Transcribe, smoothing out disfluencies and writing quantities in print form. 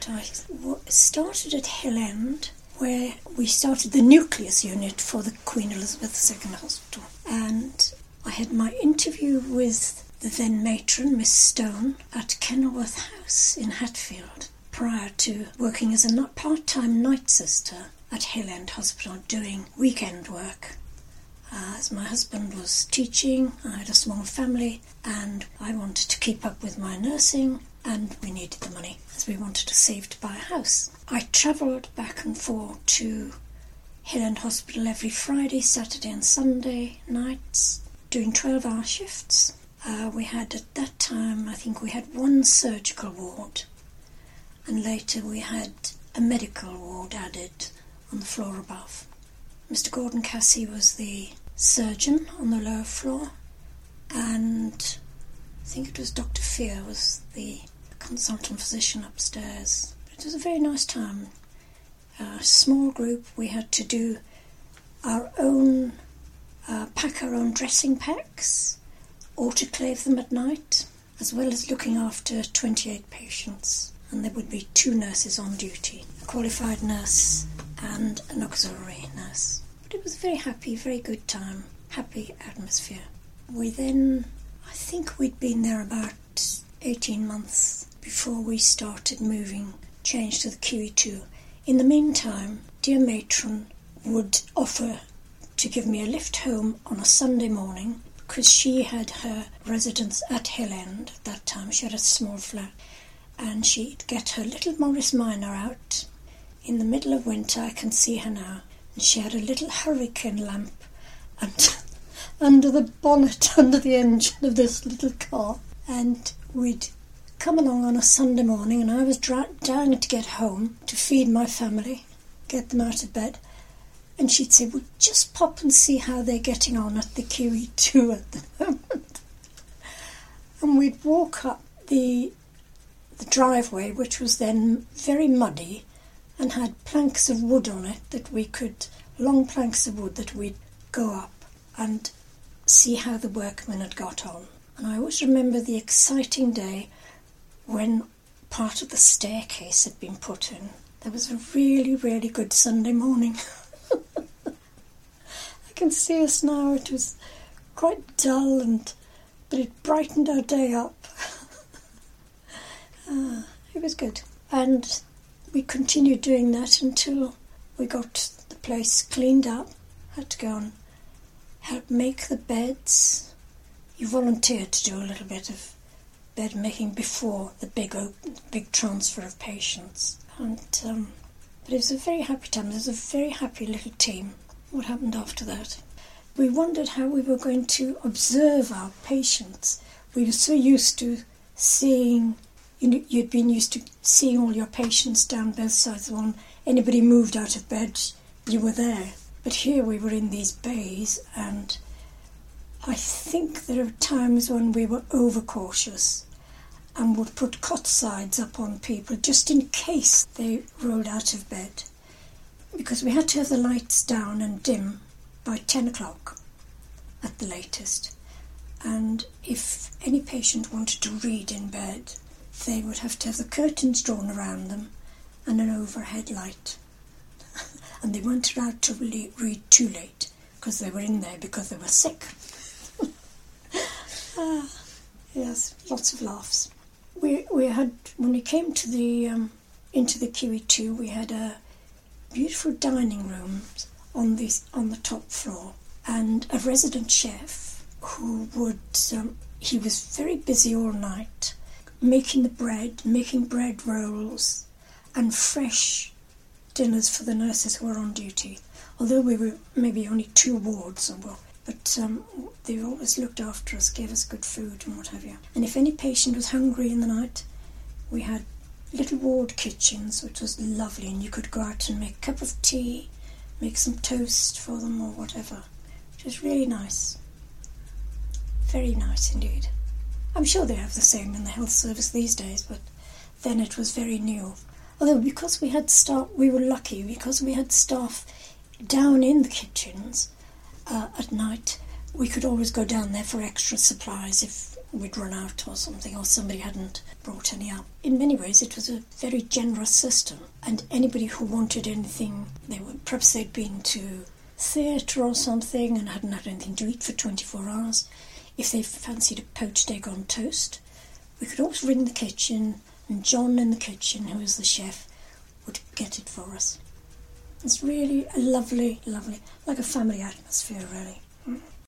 I started at Hill End, where we started the nucleus unit for the Queen Elizabeth II Hospital. And I had my interview with the then matron, Miss Stone, at Kenilworth House in Hatfield, prior to working as a part-time night sister at Hill End Hospital, doing weekend work. As my husband was teaching, I had a small family, and I wanted to keep up with my nursing, and we needed the money, as we wanted to save to buy a house. I travelled back and forth to Hill End Hospital every Friday, Saturday and Sunday nights, doing 12-hour shifts. We had, at that time, I think we had one surgical ward, and later we had a medical ward added on the floor above. Mr. Gordon Cassie was the surgeon on the lower floor, and I think it was Dr. Fear was the consultant physician upstairs. It was a very nice time. A small group. We had to do our own, pack our own dressing packs, autoclave them at night, as well as looking after 28 patients. And there would be 2 nurses on duty, a qualified nurse and an auxiliary nurse. But it was a very happy, very good time, happy atmosphere. We then, I think we'd been there about 18 months before we started moving, changed to the QE2. In the meantime, dear matron would offer to give me a lift home on a Sunday morning, because she had her residence at Hill End at that time. She had a small flat, and she'd get her little Morris Minor out. In the middle of winter, I can see her now, and she had a little hurricane lamp and under the bonnet, under the engine of this little car, and we'd come along on a Sunday morning, and I was dying to get home to feed my family, get them out of bed, and she'd say, "Well, just pop and see how they're getting on at the QE2 at the moment." And we'd walk up the driveway, which was then very muddy and had planks of wood on it long planks of wood that we'd go up and see how the workmen had got on. And I always remember the exciting day when part of the staircase had been put in. There was a really, really good Sunday morning. I can see us now. It was quite dull, but it brightened our day up. It was good. And we continued doing that until we got the place cleaned up. Had to go and help make the beds. You volunteered to do a little bit of bed making before the big transfer of patients. And but it was a very happy time. There was a very happy little team. What happened after that? We wondered how we were going to observe our patients. We were so used to seeing, you'd been used to seeing all your patients down both sides of the wall. Anybody moved out of bed, you were there. But here we were in these bays, and I think there are times when we were overcautious and would put cot sides up on people just in case they rolled out of bed, because we had to have the lights down and dim by 10 o'clock at the latest. And if any patient wanted to read in bed, they would have to have the curtains drawn around them and an overhead light. And they weren't allowed to read too late, because they were in there because they were sick. Yes, lots of laughs. We had, when we came to the into the QE2, we had a beautiful dining room on the top floor, and a resident chef who would he was very busy all night making bread rolls and fresh dinners for the nurses who were on duty. Although we were maybe only 2 wards, but they always looked after us, gave us good food and what have you. And if any patient was hungry in the night, we had little ward kitchens, which was lovely, and you could go out and make a cup of tea, make some toast for them or whatever. It was really nice. Very nice indeed. I'm sure they have the same in the health service these days, but then it was very new. Although because we had staff, we were lucky, because we had staff down in the kitchens at night, we could always go down there for extra supplies if we'd run out or something, or somebody hadn't brought any up. In many ways, it was a very generous system, and anybody who wanted anything, perhaps they'd been to theatre or something and hadn't had anything to eat for 24 hours. If they fancied a poached egg on toast, we could always ring the kitchen, and John in the kitchen, who was the chef, would get it for us. It's really a lovely, like a family atmosphere, really.